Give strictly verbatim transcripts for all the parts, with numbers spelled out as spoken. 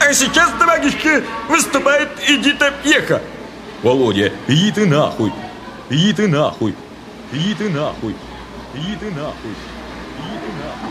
А сейчас, товарищи, выступает Эдита Пьеха. Володя, иди ты нахуй. Иди ты нахуй. Иди ты нахуй. Иди ты нахуй. Иди ты нахуй.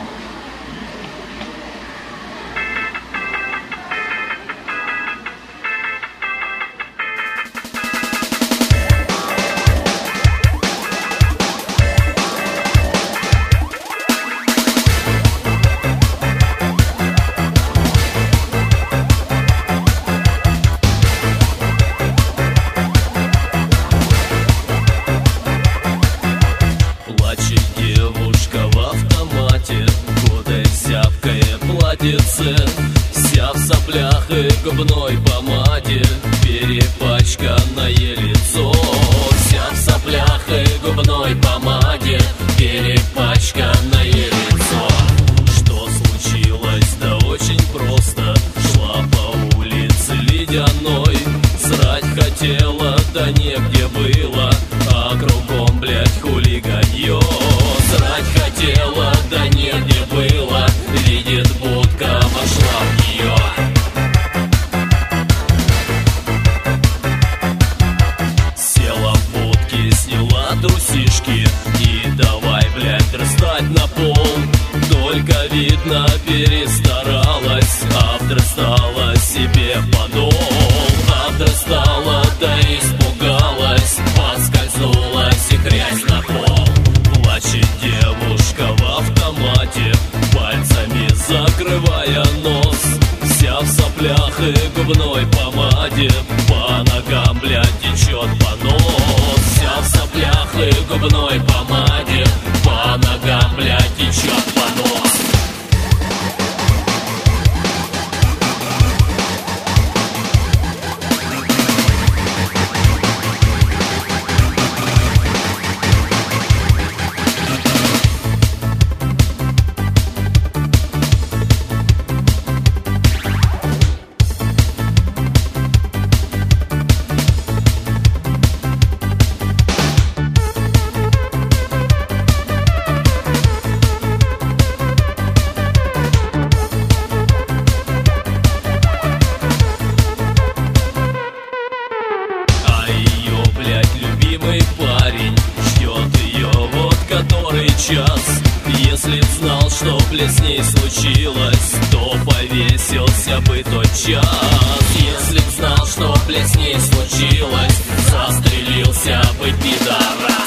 Вся в соплях и губной помаде, перепачканное лицо. Вся в соплях и губной помаде, перепачканное лицо. Что случилось? Да очень просто. Шла по улице ледяной, срать хотела, да негде было, а кругом, блядь, хулиганье. Срать хотела, да негде было, видит будка, вошла в нее. Села в будке, сняла трусишки и давай, блядь, растать на пол. Только, видно, перестаралась, обдрастала себе подол. Обдрастала, да испугалась, поскользнулась и грязь на пол. Плачет девушка в автомате, пальцами закрывая нос. Вся в соплях и губной помаде, по ногам, блядь, течет понос. Вся в соплях и губной помаде, по ногам, блядь, течет понос. Час. Если б знал, что б с ней случилось, то повесился бы тот час. Если б знал, что б с ней случилось, застрелился бы пидорас.